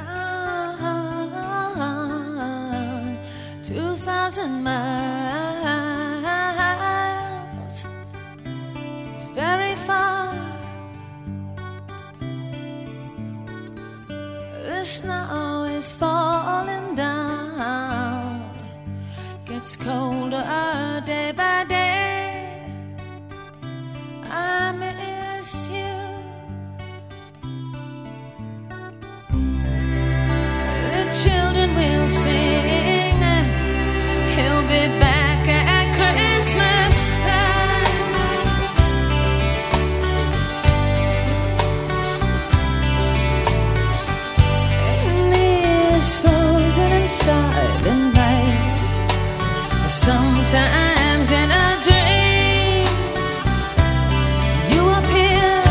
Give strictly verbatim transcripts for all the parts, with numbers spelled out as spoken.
gone two thousand miles. It's very far. The snow is falling down, gets colder day by day. I miss you. The children will sing, he'll be back at Christmas time. In these frozen and silent nights, sometimes in a dream, you appear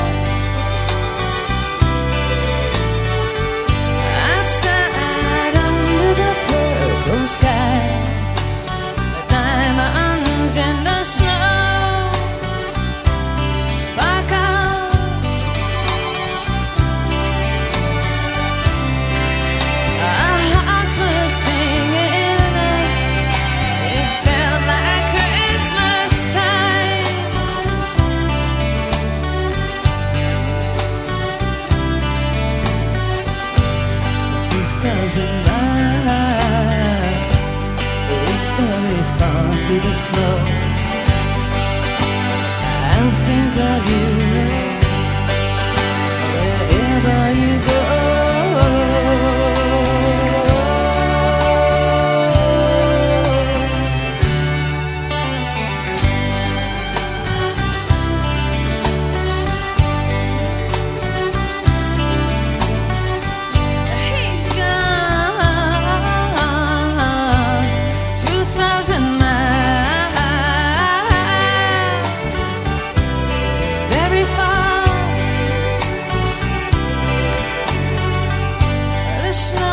outside under the purple sky, the diamonds in the snow sparkle. Our hearts were singing, it felt like Christmas time. Two thousand miles is very far through the snow. I'll think of you wherever you go. He's gone two thousand miles. It's very far. The snow